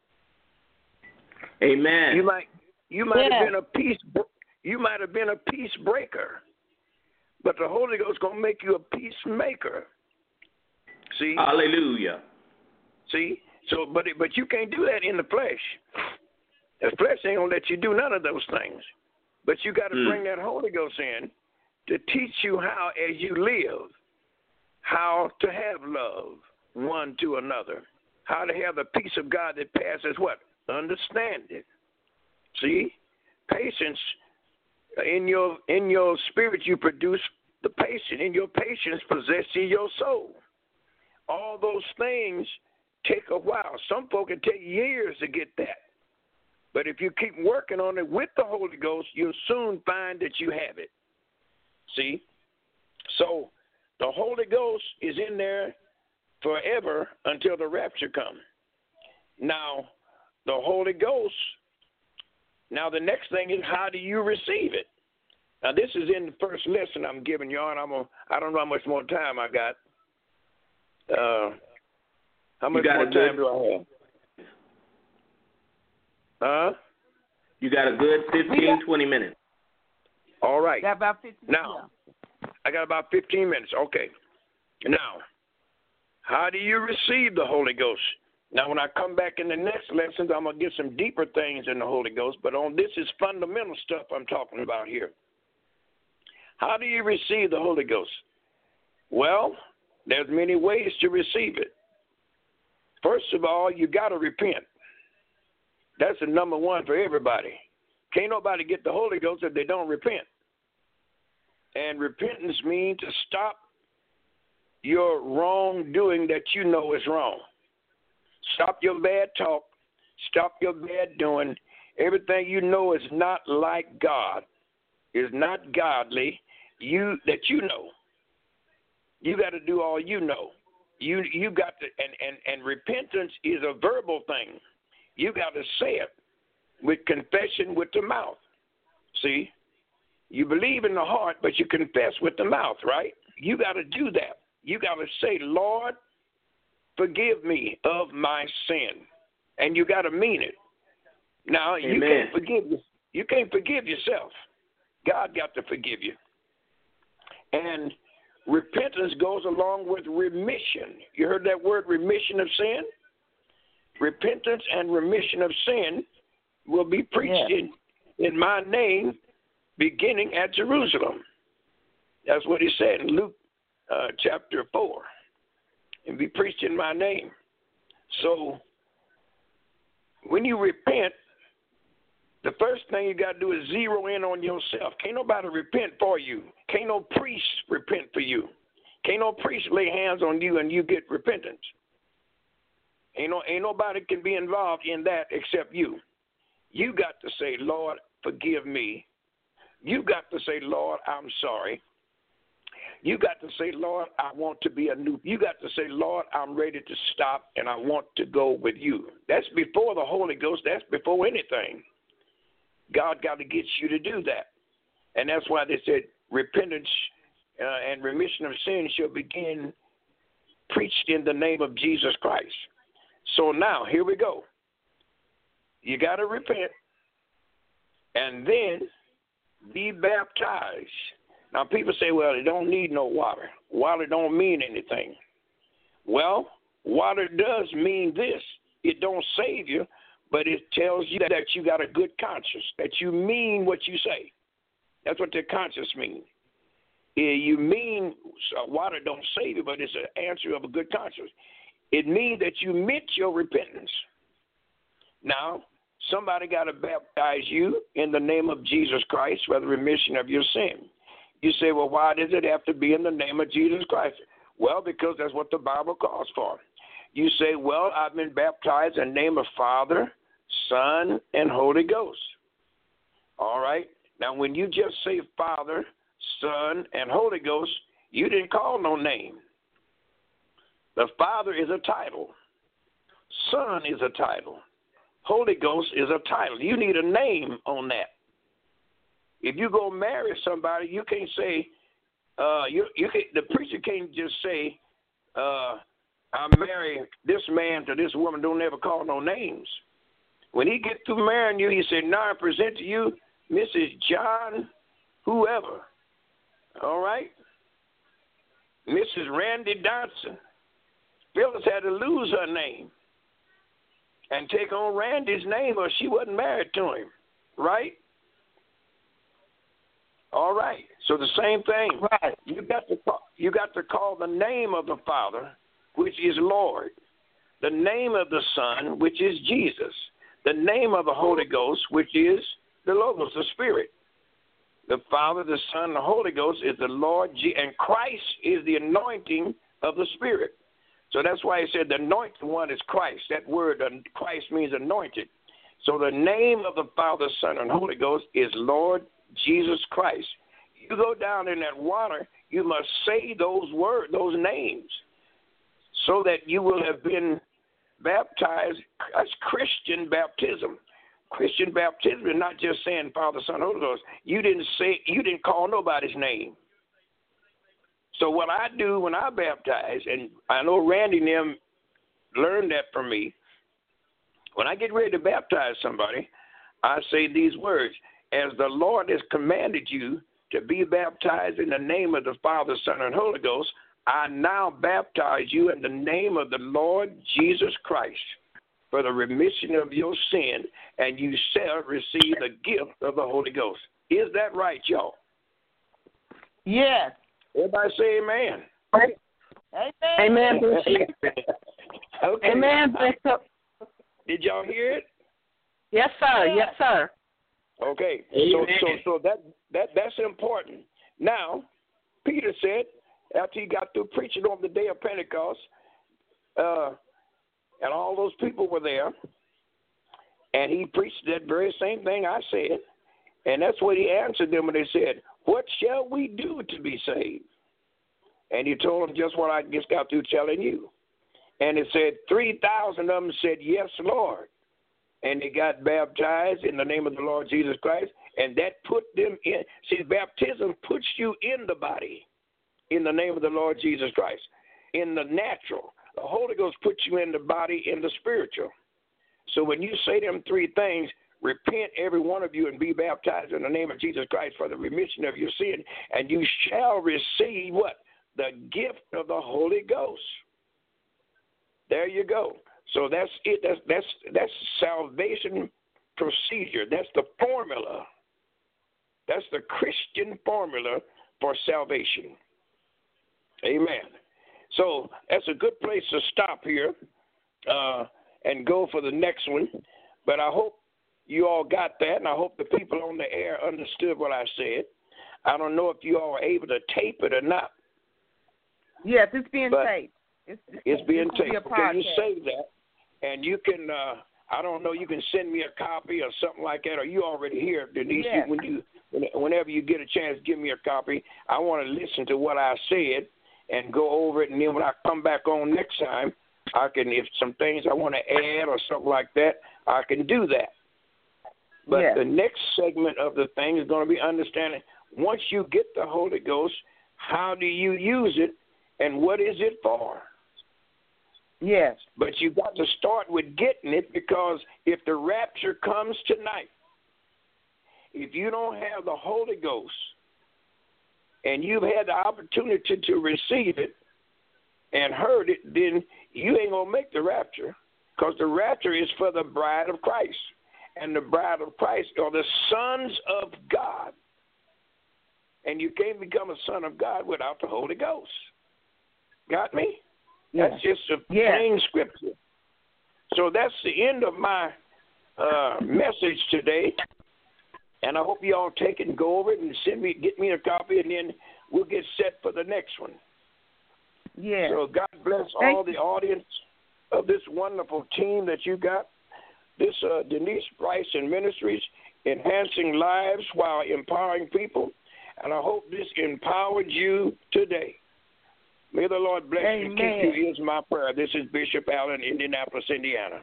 Amen. You might you might Yeah. have been a peace you might have been a peace breaker, but the Holy Ghost gonna make you a peacemaker. See? Hallelujah. See? So, but it, but you can't do that in the flesh. The flesh ain't gonna let you do none of those things. But you got to Mm. bring that Holy Ghost in to teach you how, as you live, how to have love one to another, how to have the peace of God that passes what? Understanding. See? Patience, in your in your spirit you produce the patience. In your patience possessing your soul. All those things take a while. Some folk can take years to get that. But if you keep working on it with the Holy Ghost, you'll soon find that you have it. See? So the Holy Ghost is in there forever until the rapture comes. Now, the Holy Ghost, now the next thing is how do you receive it? Now, this is in the first lesson I'm giving you on. I'm gonna, I don't know how much more time I got. Uh, how much got more a good- time do I have? Huh? You got a good fifteen, twenty minutes. All right. Got about fifty. Now, I got about fifteen minutes. Okay. Now, how do you receive the Holy Ghost? Now, when I come back in the next lessons, I'm going to get some deeper things in the Holy Ghost, but on this is fundamental stuff I'm talking about here. How do you receive the Holy Ghost? Well, there's many ways to receive it. First of all, you got to repent. That's the number one for everybody. Can't nobody get the Holy Ghost if they don't repent. And repentance means to stop your wrongdoing that you know is wrong. Stop your bad talk. Stop your bad doing. Everything you know is not like God, is not godly, you that you know. You got to do all you know. You you got to, and, and, and repentance is a verbal thing. You got to say it with confession with the mouth. See, you believe in the heart, but you confess with the mouth, right? You got to do that. You got to say, Lord, forgive me of my sin, and you got to mean it. Now Amen. you can't forgive you can't forgive yourself. God got to forgive you, and repentance goes along with remission. You heard that word, remission of sin? Repentance and remission of sin will be preached yeah. in, in my name beginning at Jerusalem. That's what he said in Luke uh, chapter four. And be preached in my name. So when you repent, the first thing you got to do is zero in on yourself. Can't nobody repent for you. Can't no priest repent for you. Can't no priest lay hands on you and you get repentance. Ain't no, ain't nobody can be involved in that except you. You got to say, Lord, forgive me. You got to say, Lord, I'm sorry. You got to say, Lord, I want to be a new. You got to say, Lord, I'm ready to stop and I want to go with you. That's before the Holy Ghost. That's before anything. God got to get you to do that. And that's why they said repentance uh, and remission of sin shall begin preached in the name of Jesus Christ. So now, here we go. You got to repent and then be baptized. Now, people say, well, it don't need no water. Water don't mean anything. Well, water does mean this. It don't save you, but it tells you that you got a good conscience, that you mean what you say. That's what the conscience means. You mean uh, water don't save you, but it's an answer of a good conscience. It means that you meant your repentance. Now, somebody got to baptize you in the name of Jesus Christ for the remission of your sin. You say, well, why does it have to be in the name of Jesus Christ? Well, because that's what the Bible calls for. You say, well, I've been baptized in the name of Father, Son, and Holy Ghost. All right. Now, when you just say Father, Son, and Holy Ghost, you didn't call no name. The Father is a title. Son is a title. Holy Ghost is a title. You need a name on that. If you go marry somebody, you can't say, uh, you you can, the preacher can't just say, uh, I marry this man to this woman, don't ever call no names. When he get through marrying you, he said, now I present to you Missus John whoever. All right? Missus Randy Dodson. Phyllis had to lose her name and take on Randy's name or she wasn't married to him. Right? All right. So the same thing. Right. You got to call, you got to call the name of the Father, which is Lord. The name of the Son, which is Jesus. The name of the Holy Ghost, which is the Logos, the Spirit. The Father, the Son, the Holy Ghost is the Lord, and Christ is the anointing of the Spirit. So that's why he said the anointed one is Christ. That word, Christ, means anointed. So the name of the Father, Son, and Holy Ghost is Lord Jesus Christ. You go down in that water, you must say those words, those names, so that you will have been baptized. That's Christian baptism. Christian baptism is not just saying Father, Son, Holy Ghost. You didn't say, you didn't call nobody's name. So what I do when I baptize, and I know Randy and them learned that from me, when I get ready to baptize somebody, I say these words, as the Lord has commanded you to be baptized in the name of the Father, Son, and Holy Ghost, I now baptize you in the name of the Lord Jesus Christ for the remission of your sin, and you shall receive the gift of the Holy Ghost. Is that right, y'all? Yes. Everybody say amen. Amen. Amen. Okay. Amen. Did y'all hear it? Yes, sir. Yes, sir. Okay. So, so, so that that that's important. Now, Peter said after he got through preaching on the day of Pentecost, uh, and all those people were there, and he preached that very same thing I said, and that's what he answered them when they said, "What shall we do to be saved?" And he told them just what I just got through telling you. And it said three thousand of them said, yes, Lord. And they got baptized in the name of the Lord Jesus Christ. And that put them in. See, baptism puts you in the body in the name of the Lord Jesus Christ. In the natural. The Holy Ghost puts you in the body in the spiritual. So when you say them three things, repent every one of you and be baptized in the name of Jesus Christ for the remission of your sin, and you shall receive what? The gift of the Holy Ghost. There you go. So that's it. That's that's that's salvation procedure. That's the formula. That's the Christian formula for salvation. Amen. So that's a good place to stop here uh, and go for the next one. But I hope you all got that, and I hope the people on the air understood what I said. I don't know if you all are able to tape it or not. Yes, it's being taped. It's, it's, it's being it's taped. Okay, you save that, and you can. Uh, I don't know. You can send me a copy or something like that, or you already hear Denise. Yes. When you, whenever you get a chance, give me a copy. I want to listen to what I said and go over it, and then when I come back on next time, I can. If some things I want to add or something like that, I can do that. But yes. the next segment of the thing is going to be understanding. Once you get the Holy Ghost, how do you use it? And what is it for? Yes. But you got to start with getting it, because if the rapture comes tonight, if you don't have the Holy Ghost and you've had the opportunity to receive it and heard it, then you ain't going to make the rapture, because the rapture is for the bride of Christ. And the bride of Christ are the sons of God. And you can't become a son of God without the Holy Ghost. Got me? Yeah. That's just a yeah. plain scripture. So that's the end of my uh, message today. And I hope you all take it and go over it and send me, get me a copy, and then we'll get set for the next one. Yeah. So God bless Thank all the audience of this wonderful team that you got. This uh, Denise Bryson Ministries, enhancing lives while empowering people. And I hope this empowered you today. May the Lord bless Amen. you and keep you is my prayer. This is Bishop Allen, Indianapolis, Indiana.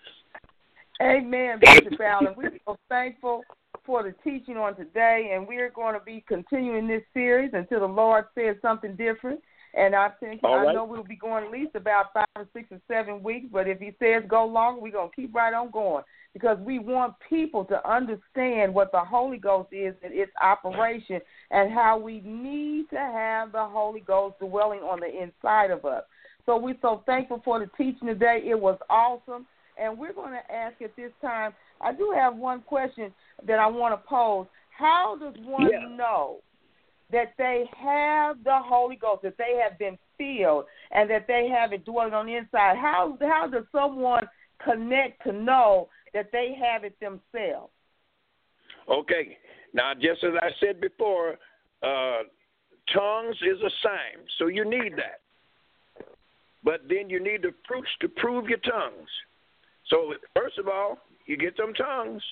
Amen, Bishop Allen. We're so thankful for the teaching on today, and we're going to be continuing this series until the Lord says something different. And I think All I right. know we'll be going at least about five or six or seven weeks, but if he says go longer, we're going to keep right on going, because we want people to understand what the Holy Ghost is and its operation, and how we need to have the Holy Ghost dwelling on the inside of us. So we're so thankful for the teaching today. It was awesome. And we're going to ask at this time, I do have one question that I want to pose. How does one Yeah. know that they have the Holy Ghost, that they have been filled, and that they have it dwelling on the inside? How how does someone connect to know that they have it themselves? Okay. Now, just as I said before, uh, tongues is a sign, so you need that. But then you need the proofs to prove your tongues. So first of all, you get them tongues,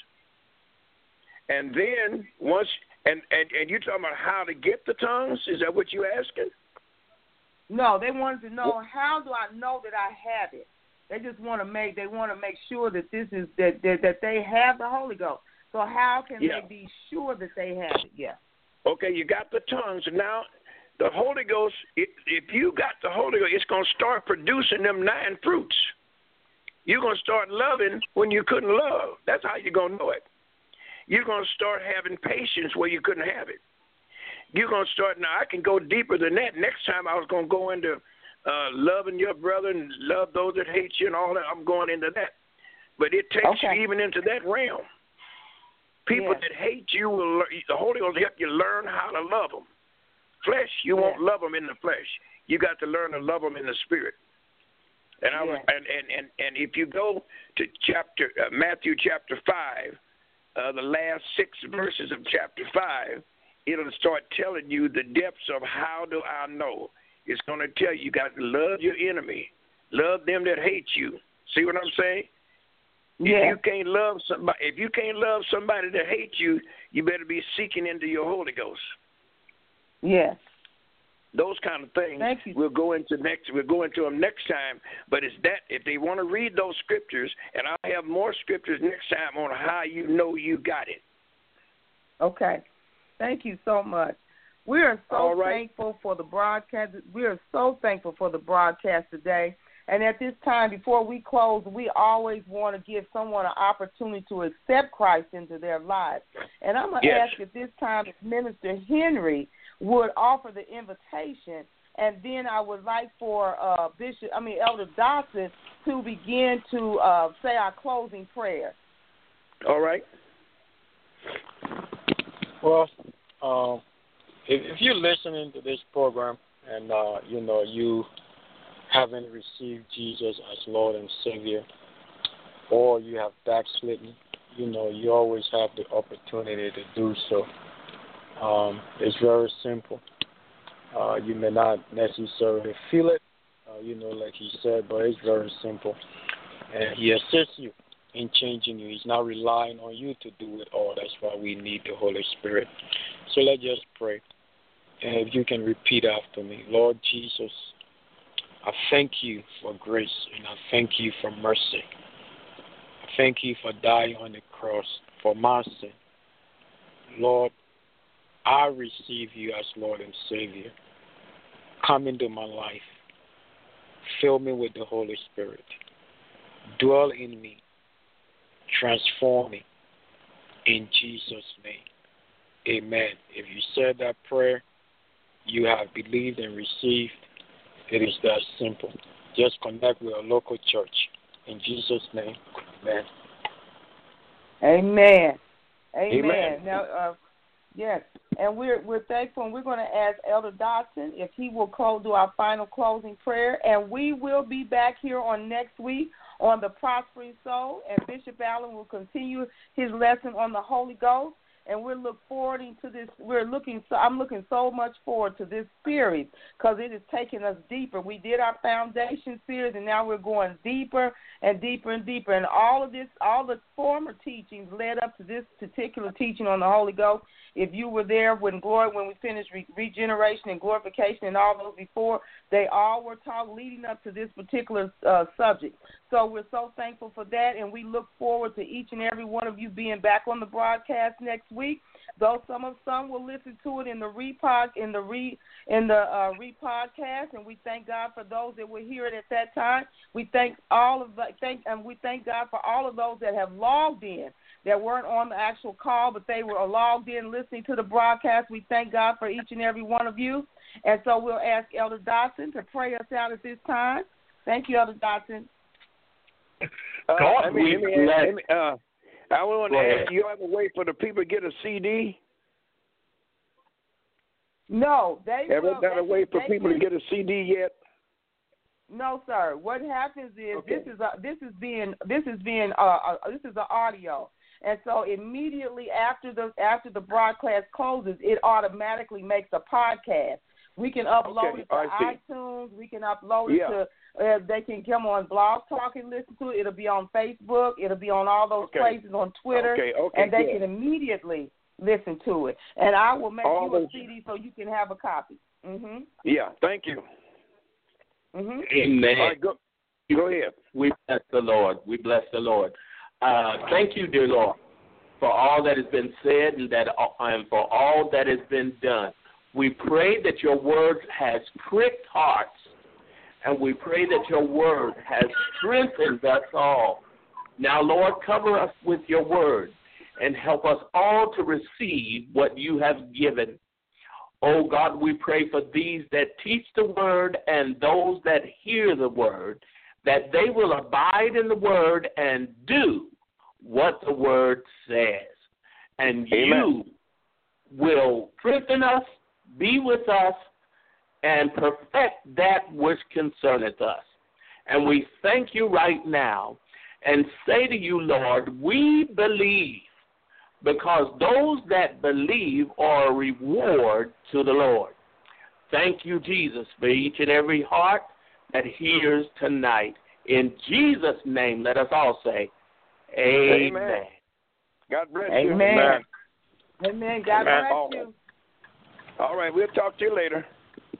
and then once and, and and you're talking about how to get the tongues. Is that what you're asking? No, they wanted to know, how do I know that I have it? They just want to make they want to make sure that this is that that, that they have the Holy Ghost. So how can Yeah. they be sure that they have it? Yeah. Okay, you got the tongues. Now, the Holy Ghost, if, if you got the Holy Ghost, it's going to start producing them nine fruits. You're going to start loving when you couldn't love. That's how you're going to know it. You're going to start having patience where you couldn't have it. You're going to start, now I can go deeper than that. Next time I was going to go into uh, loving your brother and love those that hate you and all that. I'm going into that. But it takes Okay. you even into that realm. People Yeah. that hate you, will the Holy Ghost will help you learn how to love them. Flesh, you Yeah. won't love them in the flesh. You got to learn to love them in the spirit. And I was, Yeah. and, and, and, and if you go to chapter uh, Matthew chapter five, uh, the last six verses of chapter five, it'll start telling you the depths of how do I know. It's going to tell you you got to love your enemy, love them that hate you. See what I'm saying? Yeah. If you can't love somebody, if you can't love somebody that hates you, you better be seeking into your Holy Ghost. Yes. Those kind of things. Thank you. We'll go into next. We'll go into them next time. But it's that if they want to read those scriptures, and I'll have more scriptures next time on how you know you got it. Okay. Thank you so much. We are so right. thankful for the broadcast. We are so thankful for the broadcast today. And at this time, before we close, we always want to give someone an opportunity to accept Christ into their lives. And I'm going to yes. ask at this time if Minister Henry would offer the invitation, and then I would like for uh, Bishop, I mean Elder Dotson, to begin to uh, say our closing prayer. All right. Well, um, if, if you're listening to this program and uh, you know you haven't received Jesus as Lord and Savior, or you have backslidden, you know, you always have the opportunity to do so. Um, it's very simple. Uh, you may not necessarily feel it, uh, you know, like he said, but it's very simple. And he assists you in changing you. He's not relying on you to do it all. That's why we need the Holy Spirit. So let's just pray. And if you can repeat after me. Lord Jesus, I thank you for grace, and I thank you for mercy. I thank you for dying on the cross for my sin. Lord, I receive you as Lord and Savior. Come into my life. Fill me with the Holy Spirit. Dwell in me. Transform me. In Jesus' name, amen. If you said that prayer, you have believed and received. It is that simple. Just connect with a local church. In Jesus' name, amen. Amen. Amen. Amen. Now, uh, yes, and we're we're thankful, and we're going to ask Elder Dotson if he will close, do our final closing prayer, and we will be back here on next week on the Prospering Soul, and Bishop Allen will continue his lesson on the Holy Ghost. And we're look forward to this. We're looking. So I'm looking so much forward to this series because it is taking us deeper. We did our foundation series, and now we're going deeper and deeper and deeper. And all of this, all the former teachings led up to this particular teaching on the Holy Ghost. If you were there when glory, when we finished re- regeneration and glorification and all those before, they all were taught leading up to this particular uh, subject. So we're so thankful for that, and we look forward to each and every one of you being back on the broadcast next week. Though some of some will listen to it in the repod in the re in the uh, repodcast, and we thank God for those that will hear it at that time. We thank all of the thank and we thank God for all of those that have logged in that weren't on the actual call, but they were logged in listening to the broadcast. We thank God for each and every one of you, and so we'll ask Elder Dotson to pray us out at this time. Thank you, Elder Dotson. Uh, God, let me, we let me, bless. let me, uh, I want to Go ahead. ask you, have a way for the people to get a C D? No, they Ever will. got a they- way for they people to can- get a C D yet? No, sir. What happens is Okay. this is a, this is being this is being uh, uh this is an audio, and so immediately after the after the broadcast closes, it automatically makes a podcast. We can upload Okay, it to I see. iTunes. We can upload Yeah. it to. Uh, they can come on Blog Talk and listen to it. It'll be on Facebook. It'll be on all those Okay. places on Twitter, Okay, okay, and they good. can immediately listen to it. And I will make All you a those- C D so you can have a copy. Mhm. Yeah, thank you. Mhm. Amen. All right, go, go ahead. We bless the Lord. We bless the Lord. Uh, thank you, dear Lord, for all that has been said and that and for all that has been done. We pray that your word has pricked hearts, and we pray that your word has strengthened us all. Now, Lord, cover us with your word and help us all to receive what you have given. Oh, God, we pray for these that teach the word and those that hear the word, that they will abide in the word and do what the word says. And Amen. you will strengthen us, be with us, and perfect that which concerneth us. And we thank you right now and say to you, Lord, we believe, because those that believe are a reward to the Lord. Thank you, Jesus, for each and every heart that hears tonight. In Jesus' name, let us all say, amen. Amen. God bless Amen. you. Amen. Amen. God Amen. bless you. All right, we'll talk to you later.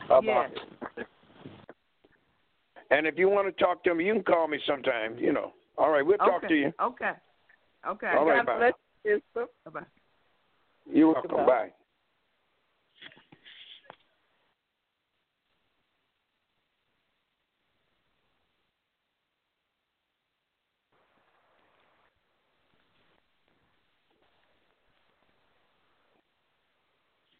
Bye-bye. Yes. And if you want to talk to me, you can call me sometime, you know. All right, we'll talk okay. to you. Okay. Okay. All right, God bye. bless you, sister. Bye-bye. You're welcome. Goodbye. Bye.